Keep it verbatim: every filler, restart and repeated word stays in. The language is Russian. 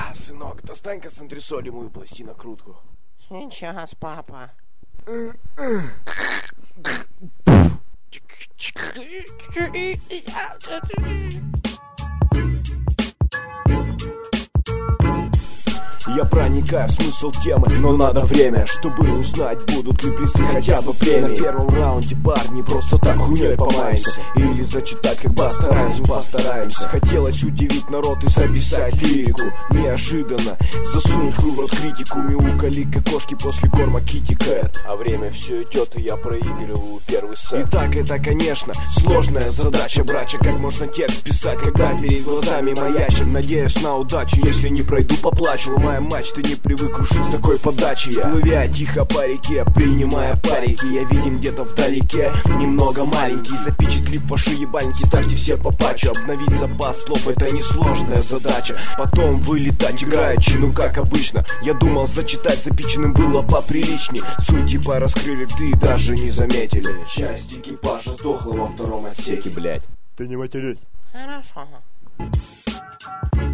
Сынок, достань-ка с антресоли мою пластинокрутку. Сейчас, папа. Я проникаю в смысл темы, но надо время, чтобы узнать, будут ли призы хотя бы премии. На первом раунде парни просто так хуйней помаемся, или зачитать как постараемся, постараемся. Хотелось удивить народ и записать лирику. Неожиданно засунуть хуй в рот критику. Мяукали как кошки после корма Китти Кэт. А время все идет, и я проигрываю первый сет. Итак, это, конечно, сложная задача, брача. Как можно текст писать, когда перед глазами маячит? Надеюсь на удачу, если не пройду, поплачу. Ломая матч, ты не привык крушить с такой подачей. Я, плывя тихо по реке, принимая парики, я видим где-то вдалеке, немного маленький. Запечатлив ваши ебальники, ставьте все по патчу. Обновить запас слов — это несложная задача. Потом вылетать играючи, ну как обычно. Я думал, зачитать запиченным было поприличней. Суть типа раскрыли рты и даже не заметили. Часть экипажа сдохла во втором отсеке, блять. Ты не матерись. Хорошо.